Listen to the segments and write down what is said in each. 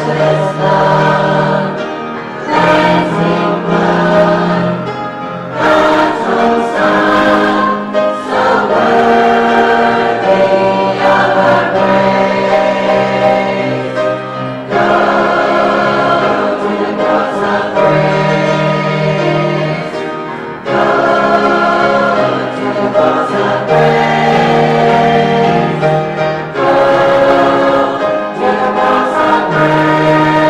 Praise.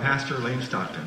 Pastor Lane Stockton.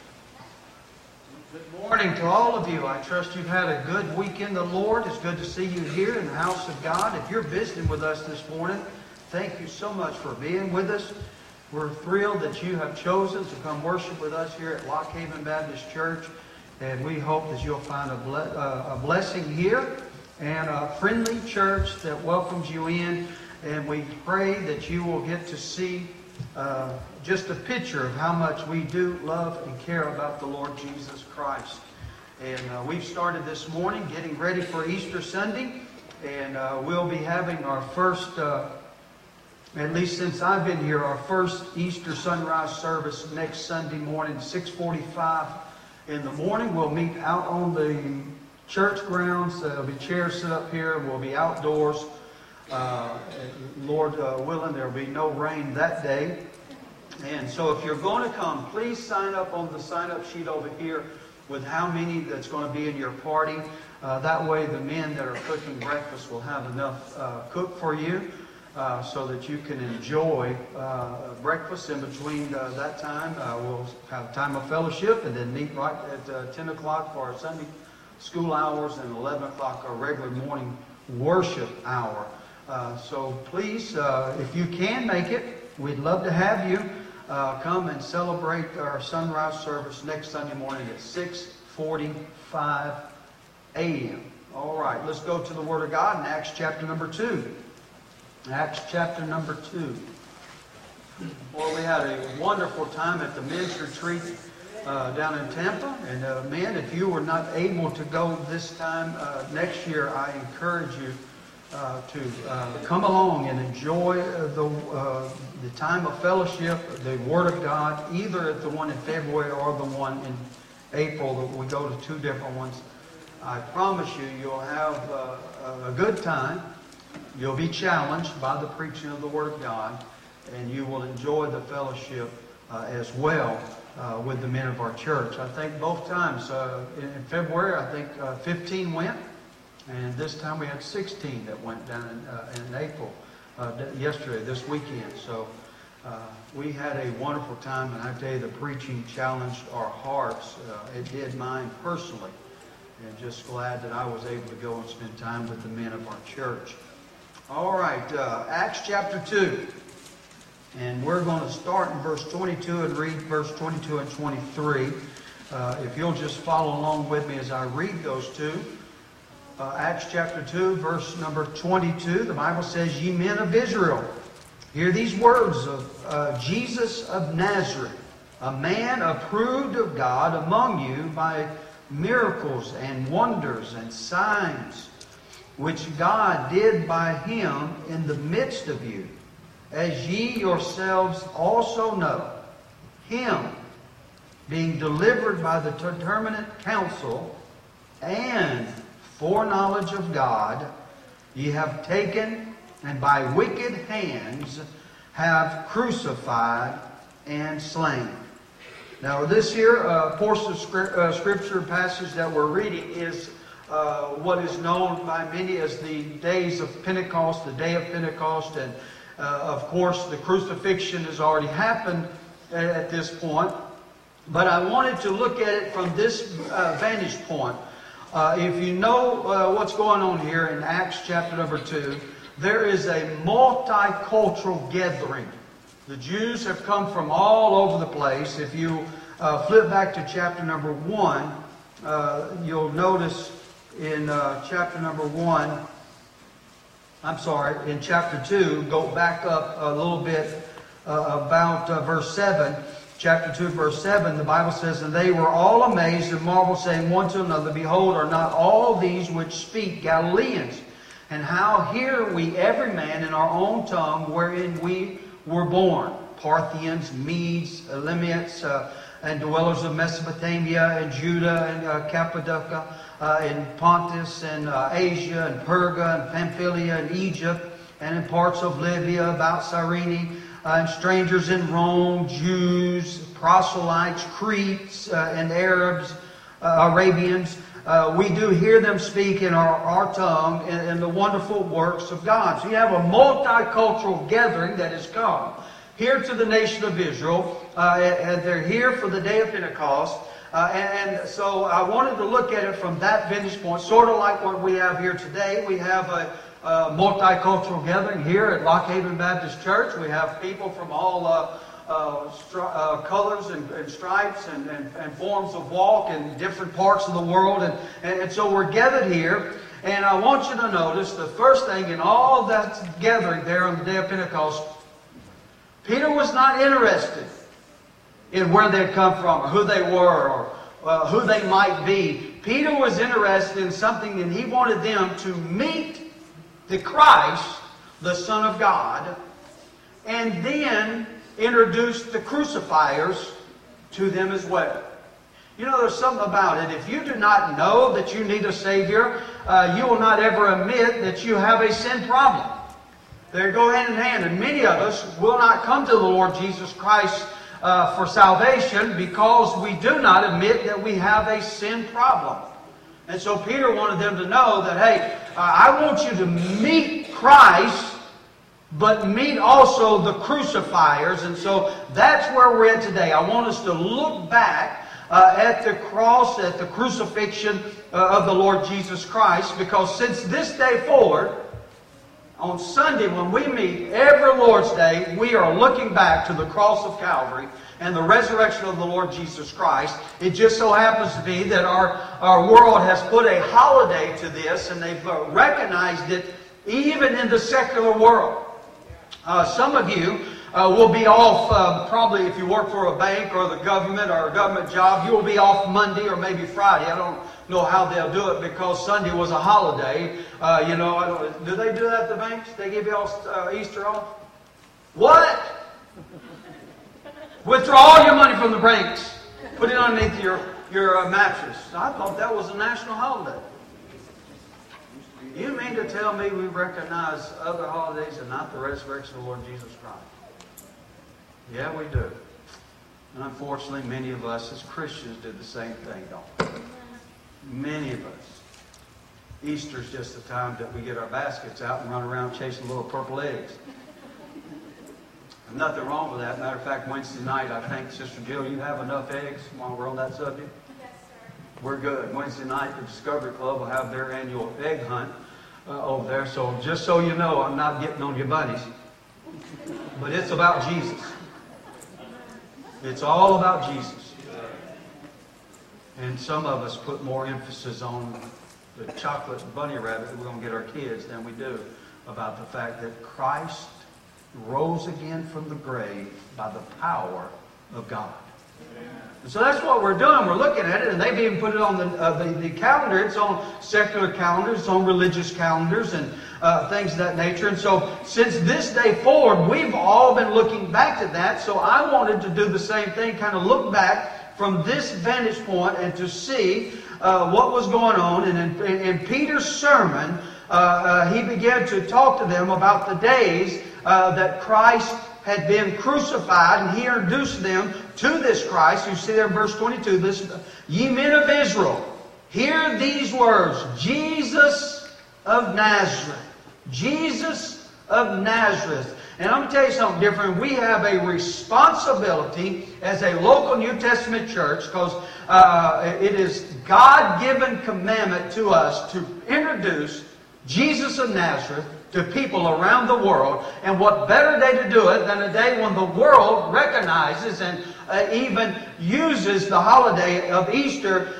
Good morning to all of you. I trust you've had a good week in the Lord. It's good to see you here in the house of God. If you're visiting with us this morning, thank you so much for being with us. We're thrilled that you have chosen to come worship with us here at Lock Haven Baptist Church. And we hope that you'll find a blessing here and a friendly church that welcomes you in. And we pray that you will get to see just a picture of how much we do love and care about the Lord Jesus Christ. And we've started this morning getting ready for Easter Sunday. And we'll be having our first, at least since I've been here, our first Easter sunrise service next Sunday morning, 6:45 in the morning. We'll meet out on the church grounds. There'll be chairs set up here. We'll be outdoors. Lord willing, there will be no rain that day. And so if you're going to come, please sign up on the sign-up sheet over here with how many that's going to be in your party. That way the men that are cooking breakfast will have enough cooked for you so that you can enjoy breakfast in between that time. We'll have time of fellowship and then meet right at 10 o'clock for our Sunday school hours and 11 o'clock our regular morning worship hour. So please, if you can make it, we'd love to have you come and celebrate our sunrise service next Sunday morning at 6:45 a.m. All right, let's go to the Word of God in Acts chapter number 2. Acts chapter number 2. Well, we had a wonderful time at the men's retreat down in Tampa. And men, if you were not able to go this time next year, I encourage you to come along and enjoy the time of fellowship, the Word of God, either at the one in February or the one in April. We go to two different ones. I promise you, you'll have a good time. You'll be challenged by the preaching of the Word of God, and you will enjoy the fellowship as well with the men of our church. I think both times, in February, I think 15 went. And this time we had 16 that went down in April, yesterday, this weekend. So we had a wonderful time, and I tell you, the preaching challenged our hearts. It did mine personally. And just glad that I was able to go and spend time with the men of our church. All right, Acts chapter 2. And we're going to start in verse 22 and read verse 22 and 23. If you'll just follow along with me as I read those two. Acts chapter 2, verse number 22, the Bible says, "Ye men of Israel, hear these words of Jesus of Nazareth, a man approved of God among you by miracles and wonders and signs, which God did by him in the midst of you, as ye yourselves also know, him being delivered by the determinate counsel and foreknowledge of God, ye have taken, and by wicked hands have crucified and slain." Now this here portion of Scripture passage that we're reading is what is known by many as the days of Pentecost, the day of Pentecost. And of course the crucifixion has already happened at this point. But I wanted to look at it from this vantage point. If you know what's going on here in Acts chapter number 2, there is a multicultural gathering. The Jews have come from all over the place. If you flip back to chapter number 1, you'll notice in chapter number 1, in chapter 2, go back up a little bit about verse 7. Chapter 2, verse 7, the Bible says, "And they were all amazed and marveled, saying one to another, Behold, are not all these which speak Galileans? And how hear we every man in our own tongue wherein we were born? Parthians, Medes, Elamites, and dwellers of Mesopotamia, and Judah, and Cappadocia, and Pontus, and Asia, and Perga, and Pamphylia, and Egypt, and in parts of Libya, about Cyrene, and strangers in Rome, Jews, proselytes, Cretes, and Arabs, Arabians. We do hear them speak in our tongue in the wonderful works of God." So you have a multicultural gathering that has come here to the nation of Israel. And they're here for the day of Pentecost. And so I wanted to look at it from that vantage point, sort of like what we have here today. We have a multicultural gathering here at Lock Haven Baptist Church. We have people from all colors and stripes and forms of walk in different parts of the world. And so we're gathered here. And I want you to notice the first thing in all that gathering there on the day of Pentecost, Peter was not interested in where they'd come from or who they were or who they might be. Peter was interested in something, and he wanted them to meet the Christ, the Son of God, and then introduce the crucifiers to them as well. You know, there's something about it. If you do not know that you need a Savior, you will not ever admit that you have a sin problem. They go hand in hand. And many of us will not come to the Lord Jesus Christ for salvation because we do not admit that we have a sin problem. And so Peter wanted them to know that, hey, I want you to meet Christ, but meet also the crucifiers. And so that's where we're at today. I want us to look back at the cross, at the crucifixion of the Lord Jesus Christ, because since this day forward, on Sunday when we meet every Lord's Day, we are looking back to the cross of Calvary and the resurrection of the Lord Jesus Christ. It just so happens to be that our world has put a holiday to this, and they've recognized it even in the secular world. Some of you will be off, probably if you work for a bank or the government or a government job, you will be off Monday or maybe Friday. I don't know how they'll do it because Sunday was a holiday. Do they do that at the banks? They give you all Easter off? What? Withdraw all your money from the banks. Put it underneath your mattress. I thought that was a national holiday. You mean to tell me we recognize other holidays and not the resurrection of the Lord Jesus Christ? Yeah, we do. And unfortunately, many of us as Christians did the same thing, don't we? Many of us. Easter's just the time that we get our baskets out and run around chasing little purple eggs. Nothing wrong with that. Matter of fact, Wednesday night, I think, Sister Jill, you have enough eggs while we're on that subject? Yes, sir. We're good. Wednesday night, the Discovery Club will have their annual egg hunt over there. So just so you know, I'm not getting on your bunnies. But it's about Jesus. It's all about Jesus. And some of us put more emphasis on the chocolate bunny rabbit that we're going to get our kids than we do about the fact that Christ rose again from the grave by the power of God. And so that's what we're doing. We're looking at it, and they've even put it on the calendar. It's on secular calendars, it's on religious calendars, and things of that nature. And so since this day forward, we've all been looking back to that. So I wanted to do the same thing, kind of look back from this vantage point and to see what was going on. And in Peter's sermon, he began to talk to them about the days that Christ had been crucified, and he introduced them to this Christ. You see there in verse 22, this, ye men of Israel, hear these words, Jesus of Nazareth. Jesus of Nazareth. And I'm going to tell you something different. We have a responsibility as a local New Testament church, because it is God-given commandment to us to introduce Jesus of Nazareth to people around the world. And what better day to do it than a day when the world recognizes and even uses the holiday of Easter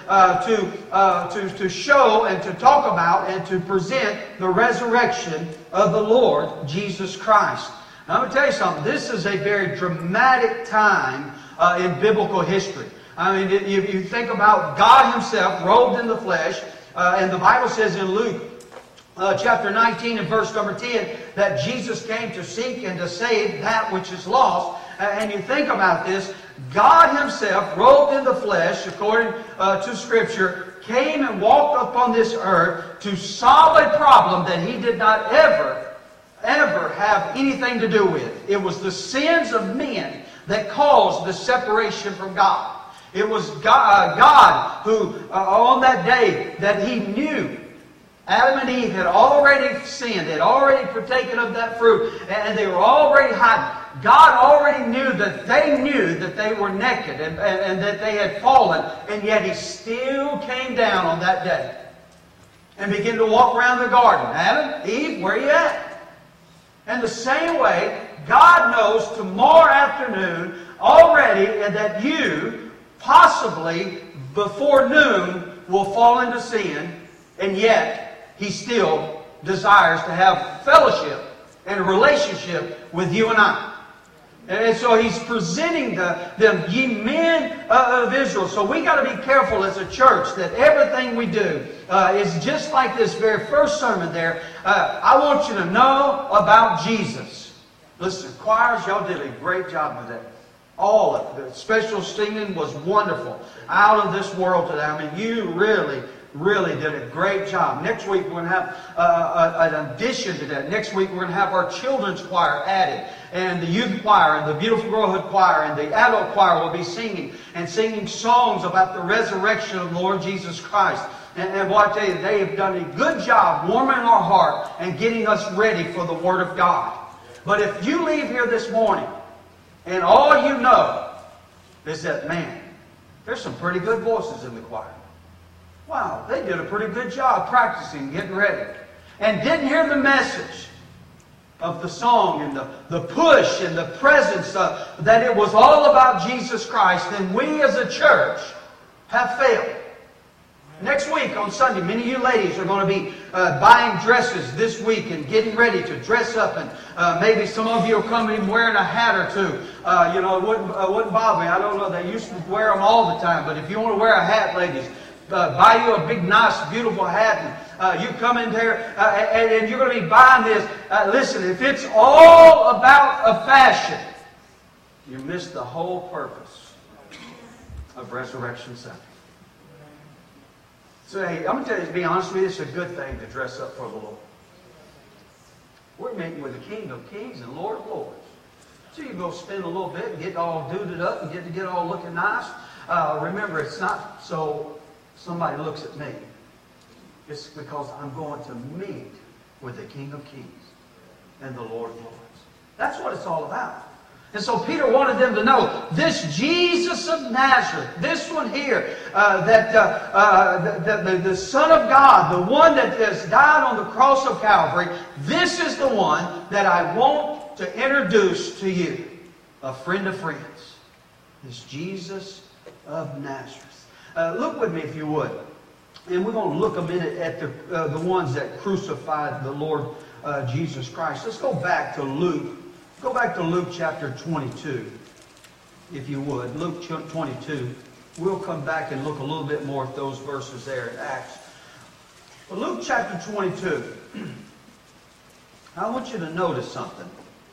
to show and to talk about and to present the resurrection of the Lord Jesus Christ. Now, I'm going to tell you something. This is a very dramatic time in biblical history. I mean, if you think about God Himself robed in the flesh, and the Bible says in Luke chapter 19 and verse number 10 that Jesus came to seek and to save that which is lost. And you think about this, God Himself, robed in the flesh, according to Scripture, came and walked upon this earth to solve a problem that He did not ever have anything to do with. It was the sins of men that caused the separation from God. It was God who, on that day that He knew Adam and Eve had already sinned, had already partaken of that fruit, and they were already hiding. God already knew that they were naked and that they had fallen, and yet He still came down on that day and began to walk around the garden. Adam, Eve, where are you at? And the same way, God knows tomorrow afternoon already that you, possibly before noon, will fall into sin, and yet He still desires to have fellowship and a relationship with you and I. And so He's presenting them, ye men of Israel. So we got to be careful as a church that everything we do is just like this very first sermon there. I want you to know about Jesus. Listen, choirs, y'all did a great job with that. All of it. The special singing was wonderful. Out of this world today. I mean, you really did a great job. Next week we're going to have an addition to that. Next week we're going to have our children's choir added. And the youth choir and the Beautiful Girlhood choir and the adult choir will be singing songs about the resurrection of the Lord Jesus Christ. And boy, I tell you, they have done a good job warming our heart and getting us ready for the Word of God. But if you leave here this morning and all you know is that, man, there's some pretty good voices in the choir. Wow, they did a pretty good job practicing, getting ready. And didn't hear the message of the song and the push and the presence that it was all about Jesus Christ, then we as a church have failed. Next week on Sunday, many of you ladies are going to be buying dresses this week and getting ready to dress up. And maybe some of you are coming wearing a hat or two. It wouldn't bother me. I don't know. They used to wear them all the time. But if you want to wear a hat, ladies, buy you a big, nice, beautiful hat. And you come in there and you're going to be buying this. Listen, if it's all about a fashion, you miss the whole purpose of Resurrection Sunday. So, hey, I'm going to tell you, to be honest with you, it's a good thing to dress up for the Lord. We're meeting with the King of Kings and Lord of Lords. So you go spend a little bit and get all duded up and get all looking nice. Remember, it's not so somebody looks at me. It's because I'm going to meet with the King of Kings and the Lord of Lords. That's what it's all about. And so Peter wanted them to know, this Jesus of Nazareth, this one here, the Son of God, the one that has died on the cross of Calvary, this is the one that I want to introduce to you. A friend of friends. This Jesus of Nazareth. Look with me if you would. And we're going to look a minute at the ones that crucified the Lord Jesus Christ. Let's go back to Luke. Go back to Luke chapter 22, if you would. Luke 22. We'll come back and look a little bit more at those verses there in Acts. But Luke chapter 22, I want you to notice something.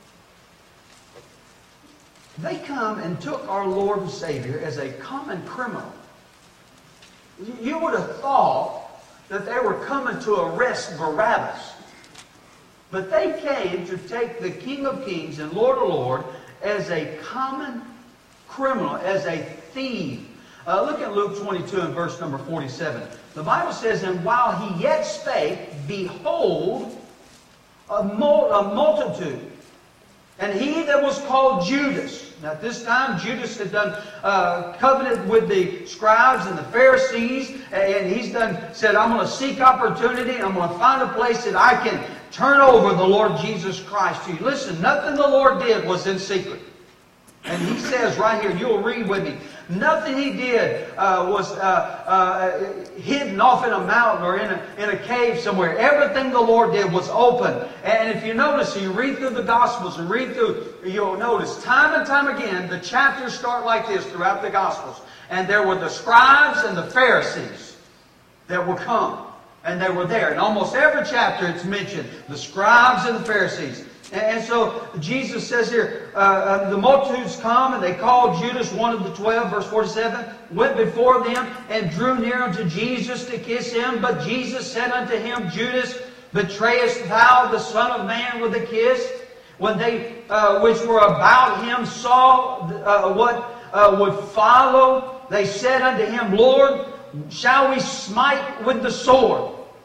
They come and took our Lord and Savior as a common criminal. You would have thought that they were coming to arrest Barabbas. But they came to take the King of Kings and Lord of Lords as a common criminal, as a thief. Look at Luke 22 and verse number 47. The Bible says, and while he yet spake, behold, a multitude. And he that was called Judas. Now at this time, Judas had done covenant with the scribes and the Pharisees. And he's said, I'm going to seek opportunity. I'm going to find a place that I can turn over the Lord Jesus Christ to you. Listen, nothing the Lord did was in secret. And he says right here, you'll read with me, nothing he did was hidden off in a mountain or in a cave somewhere. Everything the Lord did was open. And if you notice, you read through the Gospels and read through, you'll notice time and time again, the chapters start like this throughout the Gospels. And there were the scribes and the Pharisees that would come. And they were there. In almost every chapter it's mentioned, the scribes and the Pharisees. And so Jesus says here, the multitudes come and they called Judas, one of the 12, verse 47, went before them and drew near unto Jesus to kiss him. But Jesus said unto him, Judas, betrayest thou the Son of Man with a kiss? When they which were about him saw what would follow, they said unto him, Lord, shall we smite with the sword?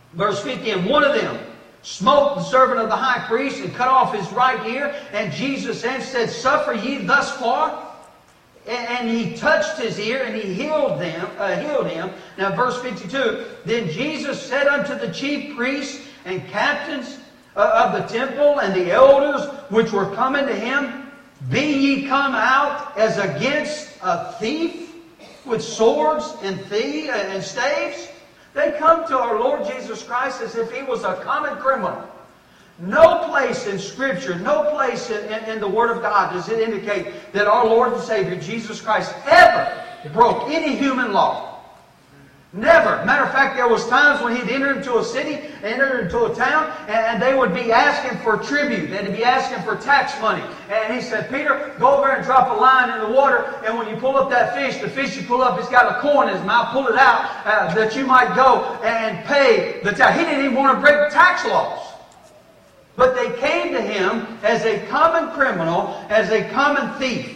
Verse 50, and one of them smote the servant of the high priest and cut off his right ear. And Jesus said, suffer ye thus far? And he touched his ear, and he healed him. Now verse 52, then Jesus said unto the chief priests and captains of the temple and the elders which were coming to him, be ye come out as against a thief with swords and staves? They come to our Lord Jesus Christ as if He was a common criminal. No place in Scripture, no place in the Word of God does it indicate that our Lord and Savior, Jesus Christ, ever broke any human law. Never. Matter of fact, there was times when He'd enter into a city, enter into a town, and they would be asking for tribute. They'd be asking for tax money. And He said, Peter, go over and drop a line in the water, and when you pull up that fish, the fish you pull up, it's got a coin in his mouth, pull it out, that you might go and pay the tax. He didn't even want to break tax laws. But they came to Him as a common criminal, as a common thief.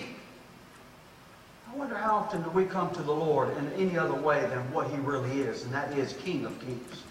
I wonder how often do we come to the Lord in any other way than what He really is, and that is King of Kings,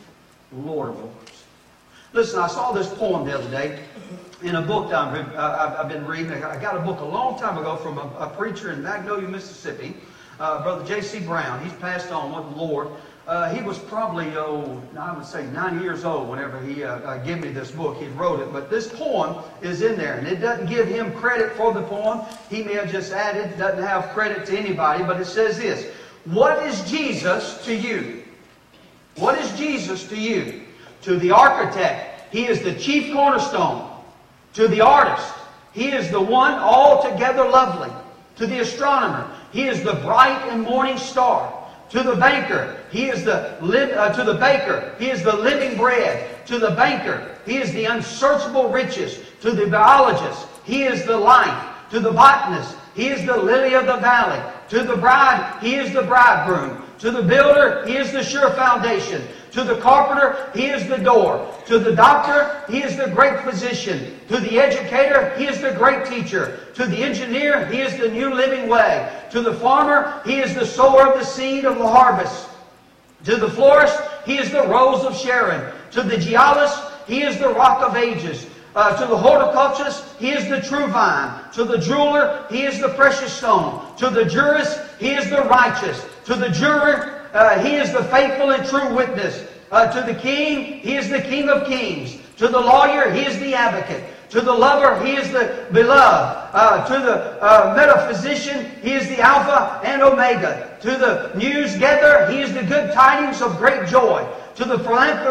Lord of Lords. Listen, I saw this poem the other day in a book that I've been reading. I got a book a long time ago from a preacher in Magnolia, Mississippi, Brother J.C. Brown. He's passed on with the Lord. He was probably, I would say 90 years old whenever he gave me this book. He wrote it. But this poem is in there. And it doesn't give him credit for the poem. He may have just added, doesn't have credit to anybody. But it says this, what is Jesus to you? What is Jesus to you? To the architect, He is the chief cornerstone. To the artist, He is the one altogether lovely. To the astronomer, He is the bright and morning star. To the banker, He is to the baker, He is the living bread. To the banker, He is the unsearchable riches. To the biologist, He is the life. To the botanist, He is the lily of the valley. To the bride, He is the bridegroom. To the builder, He is the sure foundation. To the carpenter, He is the door. To the doctor, He is the great physician. To the educator, He is the great teacher. To the engineer, He is the new living way. To the farmer, He is the sower of the seed of the harvest. To the florist, He is the rose of Sharon. To the geologist, He is the rock of ages. To the horticulturist, He is the true vine. To the jeweler, He is the precious stone. To the jurist, He is the righteous. To the juror, He is the faithful and true witness. To the king, He is the King of kings. To the lawyer, He is the advocate. To the lover, He is the beloved. To the metaphysician, He is the Alpha and Omega. To the news gatherer, He is the good tidings of great joy. To the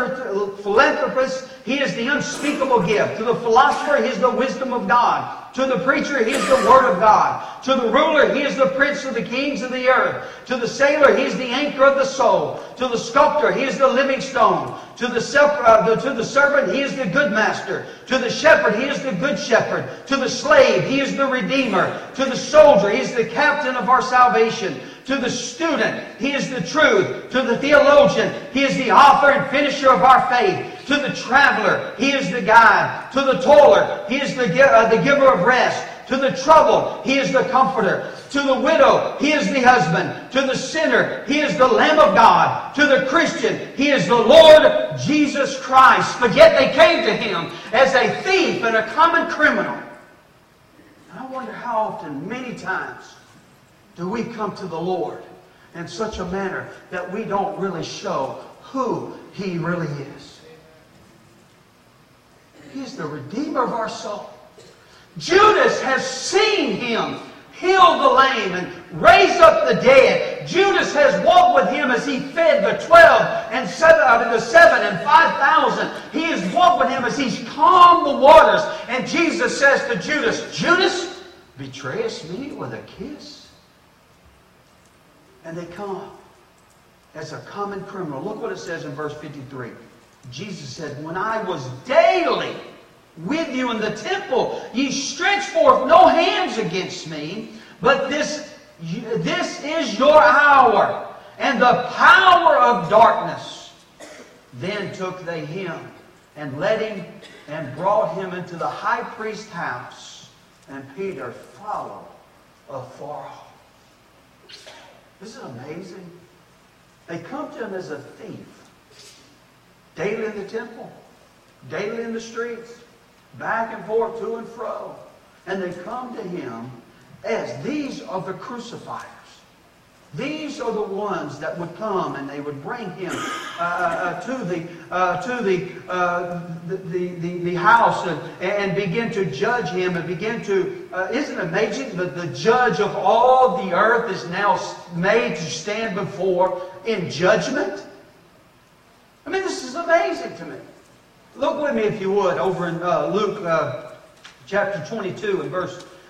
philanthropist, He is the unspeakable gift. To the philosopher, He is the wisdom of God. To the preacher, He is the Word of God. To the ruler, He is the prince of the kings of the earth. To the sailor, He is the anchor of the soul. To the sculptor, He is the living stone. To the servant, He is the good master. To the shepherd, He is the good shepherd. To the slave, He is the redeemer. To the soldier, He is the captain of our salvation. To the student, He is the truth. To the theologian, He is the author and finisher of our faith. To the traveler, He is the guide. To the toiler, He is the giver of rest. To the troubled, He is the comforter. To the widow, He is the husband. To the sinner, He is the Lamb of God. To the Christian, He is the Lord Jesus Christ. But yet they came to Him as a thief and a common criminal. And I wonder how often, many times, do we come to the Lord in such a manner that we don't really show who He really is. He is the Redeemer of our soul. Judas has seen Him heal the lame and raise up the dead. Judas has walked with Him as He fed the 12 and the 7 and 5,000. He has walked with Him as He's calmed the waters. And Jesus says to Judas, Judas, betrayest me with a kiss? And they come as a common criminal. Look what it says in verse 53. Jesus said, when I was daily with you in the temple, ye stretched forth no hands against me, but this is your hour and the power of darkness. Then took they Him and led Him and brought Him into the high priest's house, and Peter followed afar off. Isn't it amazing? They come to Him as a thief. daily in the temple, daily in the streets, back and forth, to and fro. And they come to him as these are the crucifiers. These are the ones that would come and they would bring him to the house and begin to judge him and begin to... isn't it amazing that the judge of all the earth is now made to stand before in judgment? I mean, this is amazing to me. Look with me, if you would, over in Luke chapter 22 and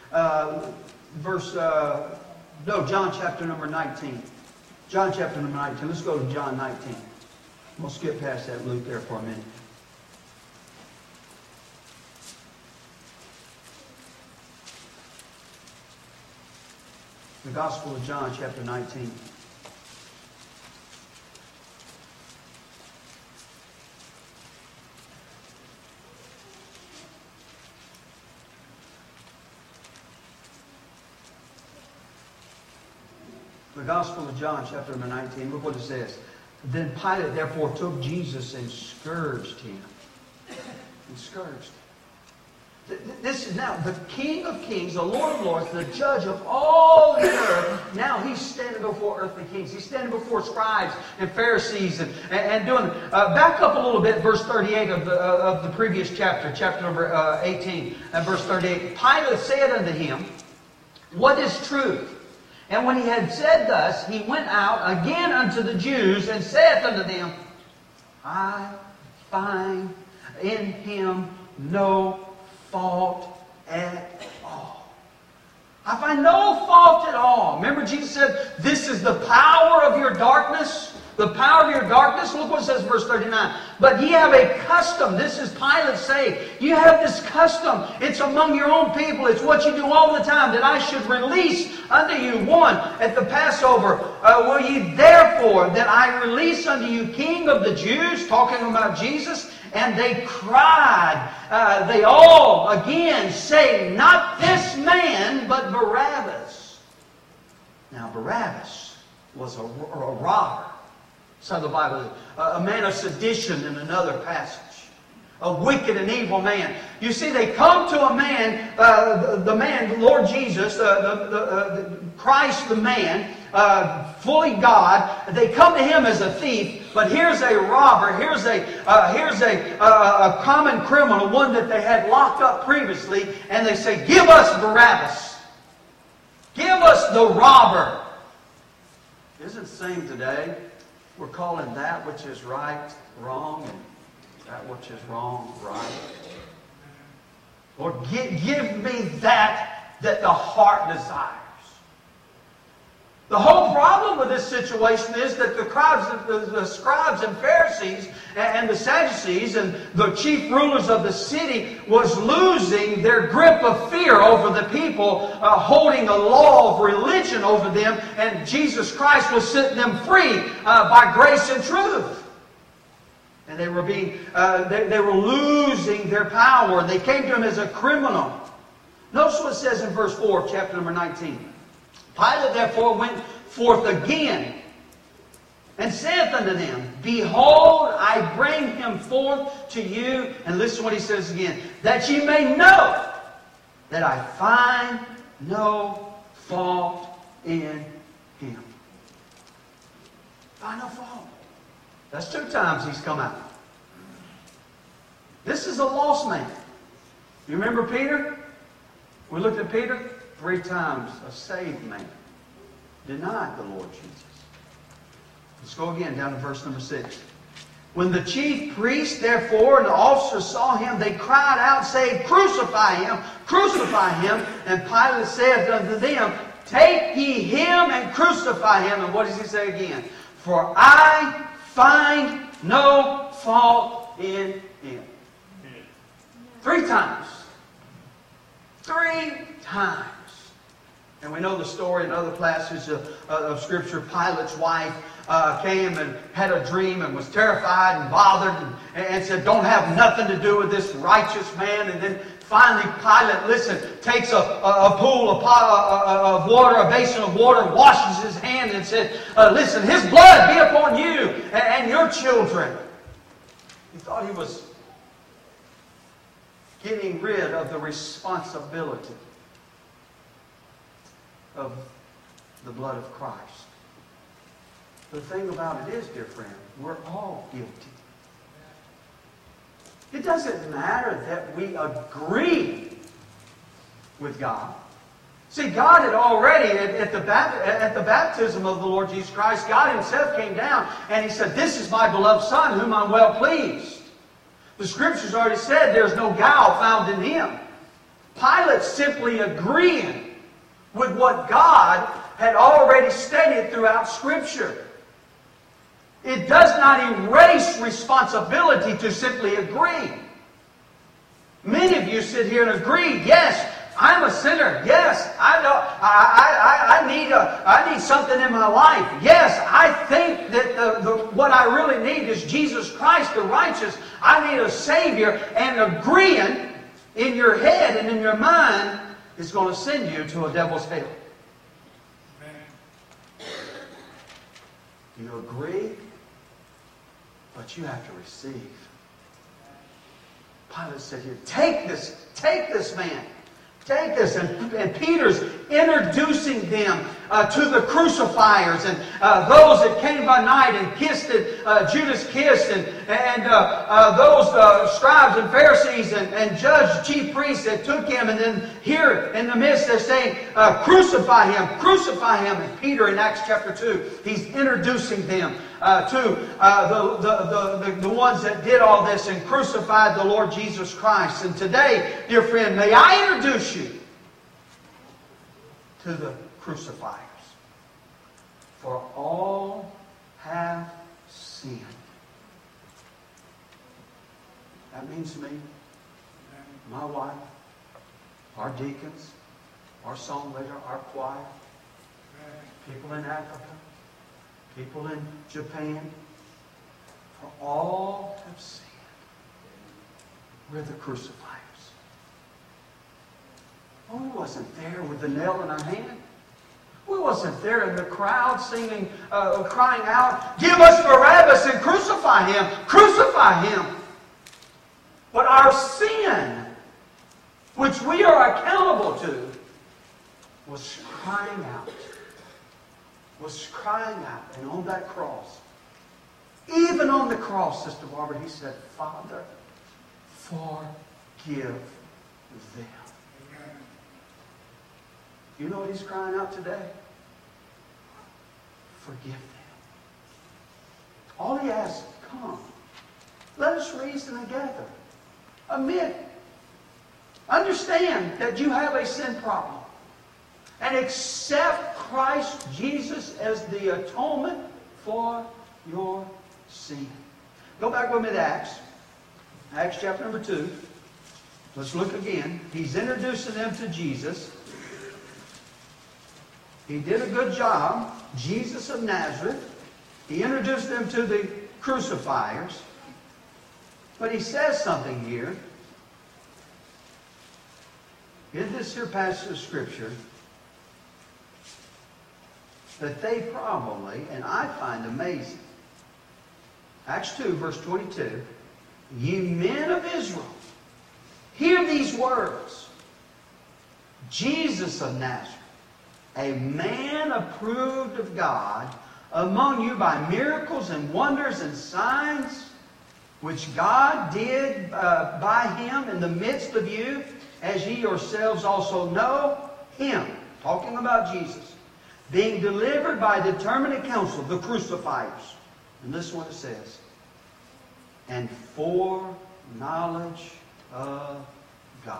John chapter number 19. John chapter number 19. Let's go to John 19. We'll skip past that Luke there for a minute. The Gospel of John chapter 19. The Gospel of John, chapter number 19, look what it says. Then Pilate therefore took Jesus and scourged him. And scourged him. This is now the King of Kings, the Lord of Lords, the Judge of all the earth. Now he's standing before earthly kings. He's standing before scribes and Pharisees and doing... back up a little bit, verse 38 of the previous chapter, chapter number 18, and verse 38. Pilate said unto him, What is truth? And when he had said thus, he went out again unto the Jews, and saith unto them, I find in him no fault at all. I find no fault at all. Remember Jesus said, this is the power of your darkness. The power of your darkness. Look what it says in verse 39. But ye have a custom. This is Pilate saying. You have this custom. It's among your own people. It's what you do all the time. That I should release unto you one at the Passover. Will ye therefore that I release unto you King of the Jews? Talking about Jesus. And they cried. They all again say, not this man, but Barabbas. Now Barabbas was a robber. So the Bible is. A man of sedition in another passage. A wicked and evil man. You see, they come to a man, the man, Lord Jesus, Christ the man, fully God. They come to him as a thief, but here's a robber. Here's a common criminal, one that they had locked up previously, and they say, give us Barabbas. Give us the robber. Isn't it the same today? We're calling that which is right, wrong, and that which is wrong, right. Lord, give me that the heart desires. The whole problem with this situation is that the scribes and Pharisees and the Sadducees and the chief rulers of the city was losing their grip of fear over the people, holding a law of religion over them, and Jesus Christ was setting them free by grace and truth. And they were they were losing their power. They came to him as a criminal. Notice what it says in verse 4 of chapter number 19. Pilate therefore went forth again and saith unto them, Behold, I bring him forth to you. And listen to what he says again. That ye may know that I find no fault in him. Find no fault. That's 2 times he's come out. This is a lost man. You remember Peter? We looked at Peter. 3 times a saved man denied the Lord Jesus. Let's go again down to verse number 6. When the chief priest, therefore, and the officers saw him, they cried out, saying, Crucify him! Crucify him! And Pilate said unto them, Take ye him and crucify him. And what does he say again? For I find no fault in him. 3 times. 3 times. And we know the story in other passages of Scripture. Pilate's wife came and had a dream and was terrified and bothered and said, don't have nothing to do with this righteous man. And then finally Pilate, takes a pool, a pot of water, a basin of water, washes his hands and said, listen, his blood be upon you and your children. He thought he was getting rid of the responsibility of the blood of Christ. The thing about it is, dear friend, we're all guilty. It doesn't matter that we agree with God. See, God had already, at the baptism of the Lord Jesus Christ, God Himself came down and He said, "This is my beloved Son, whom I'm well pleased." The Scriptures already said there's no guile found in Him. Pilate simply agreeing with what God had already stated throughout Scripture. It does not erase responsibility to simply agree. Many of you sit here and agree, yes, I'm a sinner. Yes, I need something in my life. Yes, I think that what I really need is Jesus Christ, the righteous. I need a Savior. And agreeing in your head and in your mind is going to send you to a devil's hell. You agree, but you have to receive. Pilate said here, take this man. Take this. And Peter's introducing them to the crucifiers and those that came by night and kissed it, Judas kissed, and those scribes and Pharisees and judges, chief priests that took Him. And then here in the midst they're saying, crucify Him, crucify Him. And Peter in Acts chapter 2, he's introducing them to the ones that did all this and crucified the Lord Jesus Christ. And today, dear friend, may I introduce you to the crucifiers. For all have sinned. That means me, my wife, our deacons, our song leader, our choir, people in Africa, people in Japan. For all have sinned. We're the crucifiers. Oh, we wasn't there with the nail in our hand. We wasn't there in the crowd singing, crying out, "Give us Barabbas and crucify Him! Crucify Him!" But our sin, which we are accountable to, was crying out. Was crying out. And on that cross, even on the cross, Sister Barbara, He said, "Father, forgive them." You know what He's crying out today? Forgive them. All He asks, come. Let us reason together. Admit. Understand that you have a sin problem. And accept Christ Jesus as the atonement for your sin. Go back with me to Acts. Acts chapter number 2. Let's look again. He's introducing them to Jesus. He did a good job. Jesus of Nazareth. He introduced them to the crucifiers. But He says something here. In this here passage of Scripture, that they probably, and I find amazing, Acts 2, verse 22, "Ye men of Israel, hear these words. Jesus of Nazareth, a man approved of God among you by miracles and wonders and signs, which God did by Him in the midst of you, as ye yourselves also know Him," talking about Jesus, "being delivered by determinate counsel, the crucifiers." And this is what it says. "And foreknowledge of God."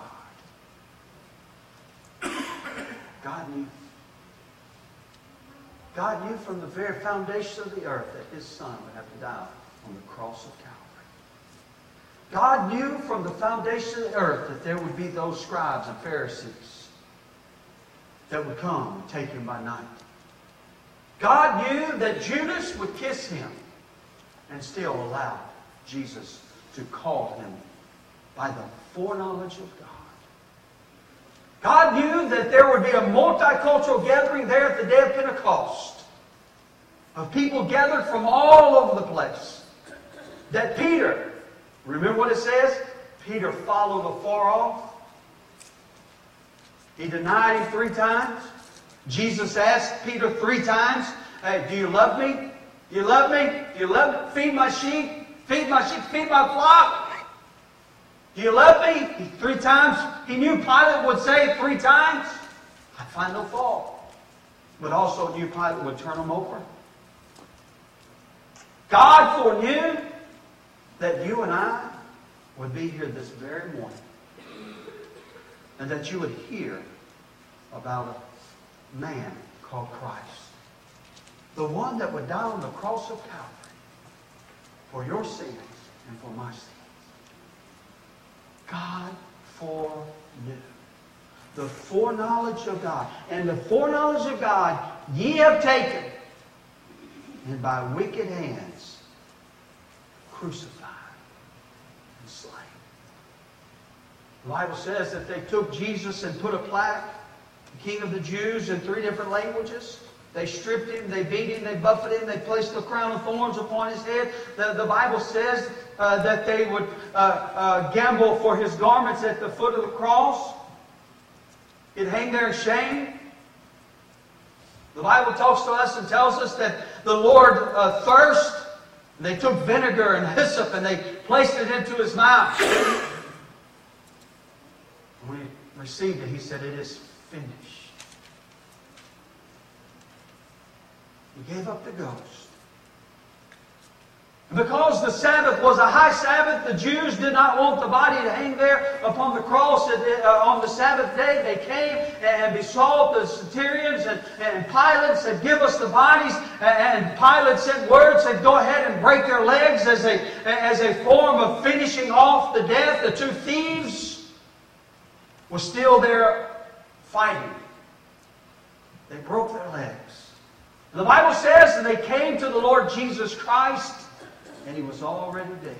God knew. God knew from the very foundation of the earth that His Son would have to die on the cross of Calvary. God knew from the foundation of the earth that there would be those scribes and Pharisees that would come and take Him by night. God knew that Judas would kiss Him and still allow Jesus to call Him by the foreknowledge of God. God knew that there would be a multicultural gathering there at the day of Pentecost of people gathered from all over the place. That Peter Remember what it says? Peter followed afar off. He denied Him 3 times. Jesus asked Peter 3 times, hey, do you love me? You love me? Do you love me? Feed my sheep? Feed my sheep? Feed my flock? Do you love me? 3 times. He knew Pilate would say 3 times, I find no fault. But also knew Pilate would turn him over. God foreknew that you and I would be here this very morning. And that you would hear about a man called Christ. The one that would die on the cross of Calvary for your sins and for my sins. God foreknew. The foreknowledge of God. And the foreknowledge of God ye have taken, and by wicked hands crucified and slain. The Bible says that they took Jesus and put a plaque, the King of the Jews, in 3 different languages. They stripped Him, they beat Him, they buffeted Him, they placed the crown of thorns upon His head. The Bible says that they would gamble for His garments at the foot of the cross. He'd hang there in shame. The Bible talks to us and tells us that the Lord thirst. They took vinegar and hyssop and they placed it into His mouth. When He received it, He said, it is finished. He gave up the ghost. And because the Sabbath was a high Sabbath, the Jews did not want the body to hang there upon the cross on the Sabbath day. They came and besought the centurions and Pilate said, give us the bodies. And Pilate sent word, said, go ahead and break their legs as a form of finishing off the death. The 2 thieves were still there fighting. They broke their legs. And the Bible says that they came to the Lord Jesus Christ and He was already dead.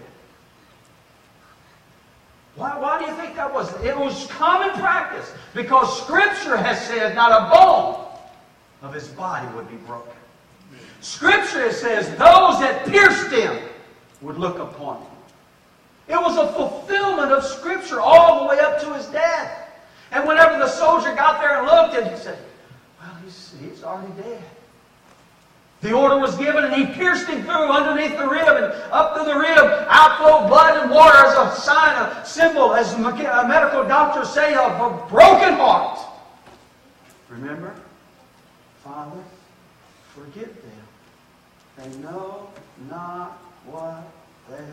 Why do you think that was? It was common practice. Because Scripture has said not a bone of His body would be broken. Scripture says those that pierced Him would look upon Him. It was a fulfillment of Scripture all the way up to His death. And whenever the soldier got there and looked, and he said, well, he's already dead. The order was given and He pierced Him through underneath the rib and up to the rib. Outflowed blood and water as a sign, a symbol, as medical doctors say, of a broken heart. Remember? Father, forgive them. They know not what they do.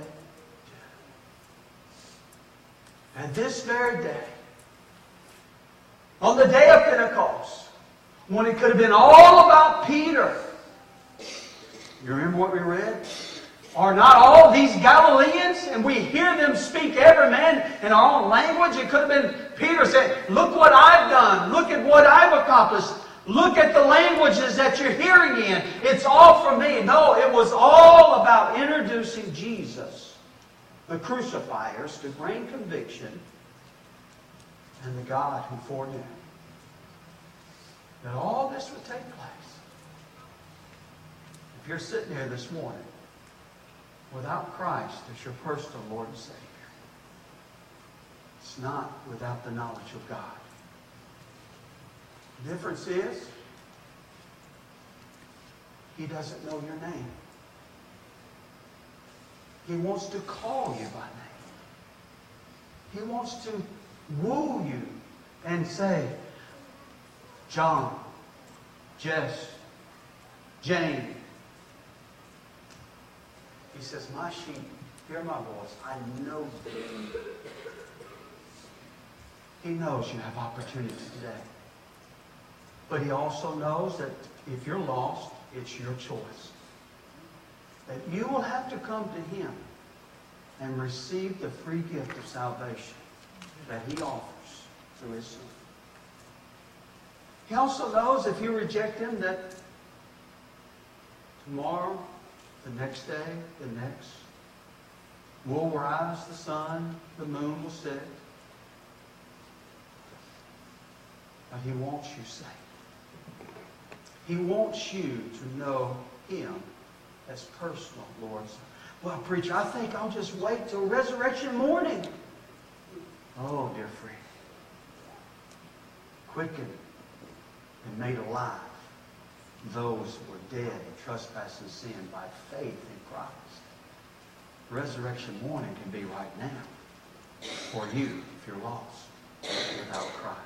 And this very day, on the day of Pentecost, when it could have been all about Peter, you remember what we read? Are not all these Galileans? And we hear them speak every man in our own language. It could have been Peter saying, look what I've done. Look at what I've accomplished. Look at the languages that you're hearing in. It's all from me. No, it was all about introducing Jesus, the crucifiers, to bring conviction, and the God who foreknew that all this would take place. If you're sitting here this morning without Christ as your personal Lord and Savior, it's not without the knowledge of God. The difference is, He doesn't know your name. He wants to call you by name. He wants to woo you and say, John, Jess, Jane. He says, my sheep hear my voice. I know them. He knows you have opportunity today. But He also knows that if you're lost, it's your choice. That you will have to come to Him and receive the free gift of salvation that He offers through His Son. He also knows if you reject Him that tomorrow, the next day, the next, will rise the sun, the moon will set. But He wants you saved. He wants you to know Him as personal Lord and Savior. Well, preacher, I think I'll just wait till resurrection morning. Oh, dear friend. Quickened and made alive those who were dead in trespass and sin by faith in Christ. Resurrection morning can be right now for you if you're lost without Christ.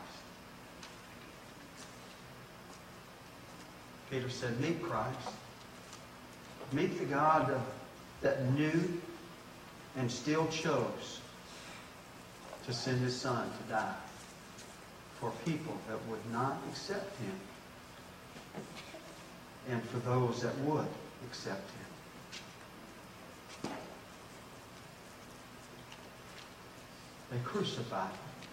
Peter said, meet Christ. Meet the God that knew and still chose to send His Son to die for people that would not accept Him and for those that would accept Him. They crucified Him.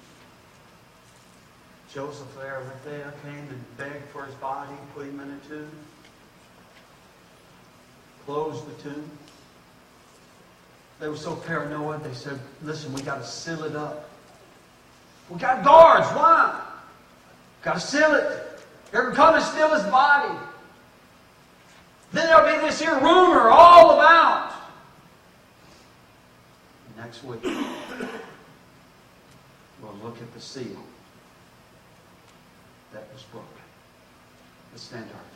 Joseph of Arimathea came and begged for His body, put Him in a tomb, closed the tomb. They were so paranoid, they said, listen, we got to seal it up. We got guards. Why? Got to seal it. They're going to come and steal His body. Then there'll be this here rumor all about. Next week, we'll look at the seal that was broken. Let's stand to our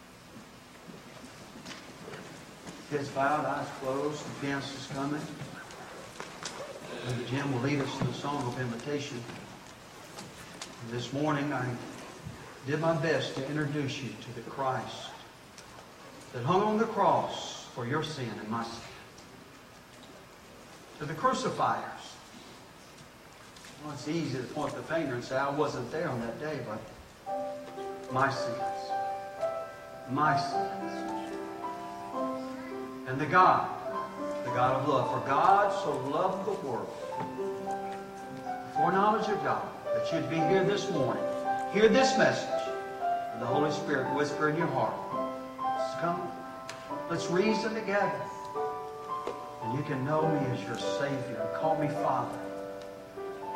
feet. Heads bowed, eyes closed. The pianist is coming. Brother Jim will lead us in the song of invitation. And this morning I did my best to introduce you to the Christ that hung on the cross for your sin and my sin. To the crucifiers. Well, it's easy to point the finger and say, I wasn't there on that day, but my sins. My sins. And the God of love. For God so loved the world. Foreknowledge of God, that you'd be here this morning. Hear this message. And the Holy Spirit whisper in your heart. Let's come. Let's reason together. And you can know me as your Savior and call me Father.